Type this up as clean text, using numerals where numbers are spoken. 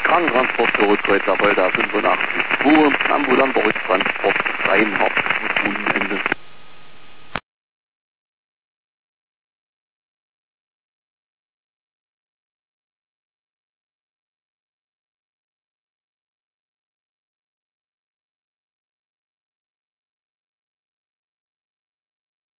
Krankentransport für Rückkreuz, Apolda 85 2, ambulanter Rücktransport, Reinhardt, Wochenende.